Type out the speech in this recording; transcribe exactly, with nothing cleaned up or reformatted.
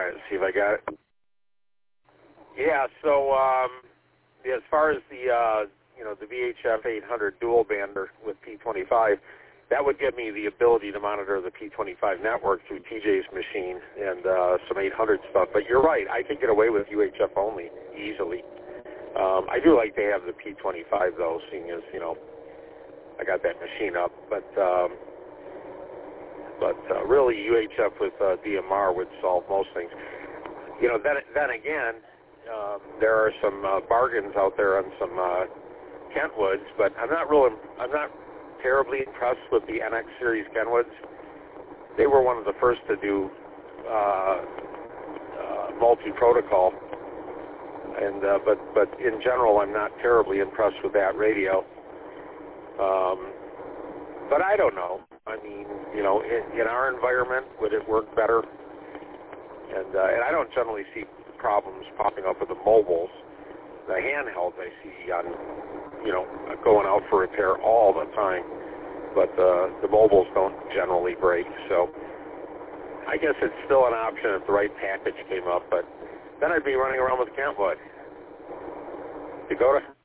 minute to see if I got it. Yeah, so um, yeah, as far as the uh, you know the V H F eight hundred dual bander with P twenty-five, that would give me the ability to monitor the P twenty-five network through T J's machine and uh, some eight hundred stuff. But you're right, I could get away with U H F only easily. Um, I do like to have the P twenty-five though, seeing as you know I got that machine up. But um, but uh, really, U H F with uh, D M R would solve most things. You know, then then again, um, there are some uh, bargains out there on some uh, Kentwoods, but I'm not really I'm not terribly impressed with the N X series Kenwoods. They were one of the first to do uh, uh, multi-protocol, and uh, but but in general, I'm not terribly impressed with that radio. Um, but I don't know. I mean, you know, in, in our environment, would it work better? And uh, and I don't generally see problems popping up with the mobiles. The handhelds I see on, you know, going out for repair all the time. But uh, the mobiles don't generally break. So I guess it's still an option if the right package came up. But then I'd be running around with Kentwood. Dakota?